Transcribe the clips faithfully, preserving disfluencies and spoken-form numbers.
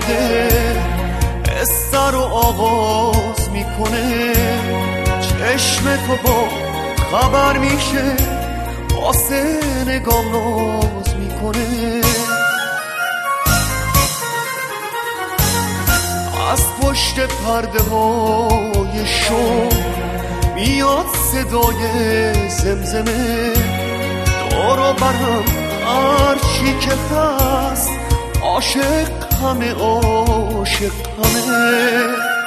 دل قصه رو آغاز میکنه. چشم تو با خبر میشه، واسه نگاه ناز میکنه. از پشت پرده های شو میاد صدای زمزمه. دور و برم هرچی که هست، عاشق همه عاشق همه.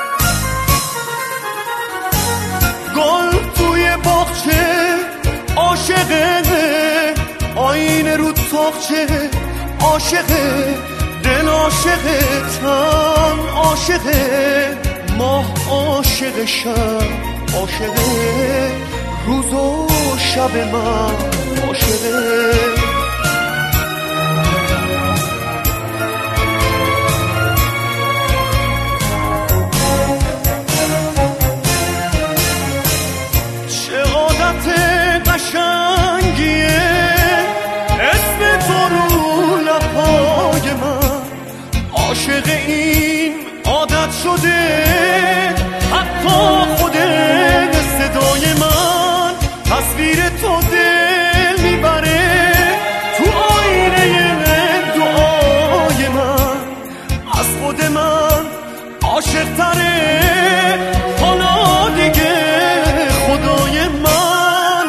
گل توی باغچه عاشقه، آینه رو تاقچه عاشقه. دل عاشقه، تن عاشقه، ماه عاشق، شب عاشقه، روز و شب من عاشقه. چه عادت قشنگیه اسم تو رو لبهای من. عاشق این عادت شده، حتی خود صدای من. تصویر تو دل میبره تو آینه دعای من. از خود من عاشق تره حالا دیگه خدای من.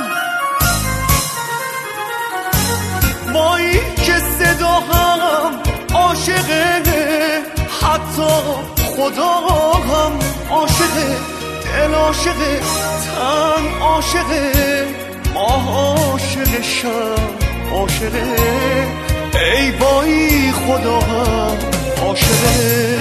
وای که صدا هم عاشقه، حتی خدا هم عاشقه. دل عاشقه، تن عاشقه، ماه عاشق، شب عاشقه. ای وای خدا هم عاشقه.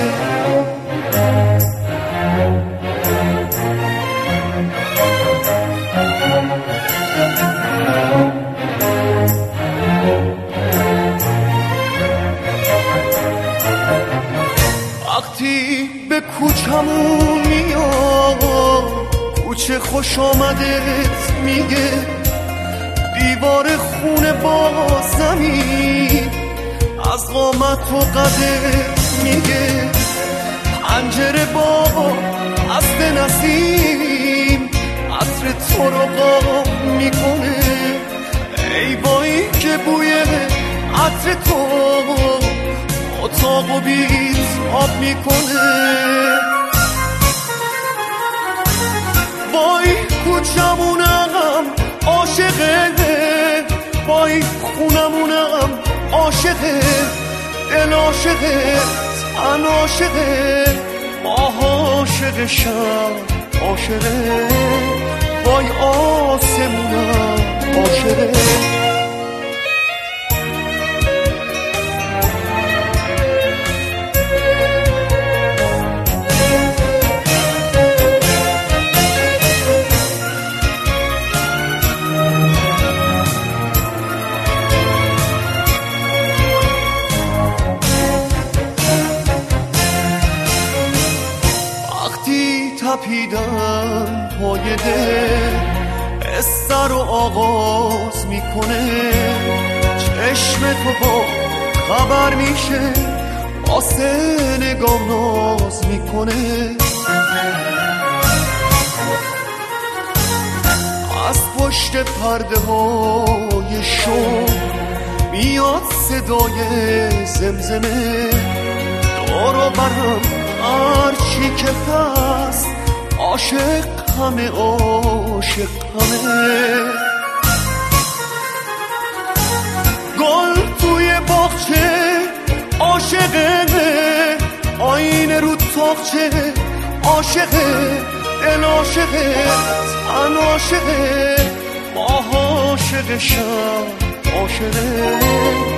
وقتی به کوچمون میاد، کوچه خوش آمدت میگه. دیوار خونه با زمین از قامت و قدت میگه. پنجره با عصد نسیم عطر تو رو قاب میکنه. ای وای که بوی عطر تو اتاق و بیت آب میکنه. وای کوچمونم عاشقه، وای خونمونم عاشقه. دل عاشقه، تن عاشقه، ماه عاشق، شب عاشقه. وای آسمونم عاشقه. تپیدن پای دل قصه رو آغاز میکنه. چشم تو با خبر میشه، واسه نگاه ناز میکنه. از پشت پرده های شو میاد صدای زمزمه. دور و برم هرچی که هست، عاشق همه عاشق همه. گل توی باغچه عاشقه، آینه رو تاقچه عاشقه. دل عاشقه، تن عاشقه، ماه عاشق، شب عاشقه.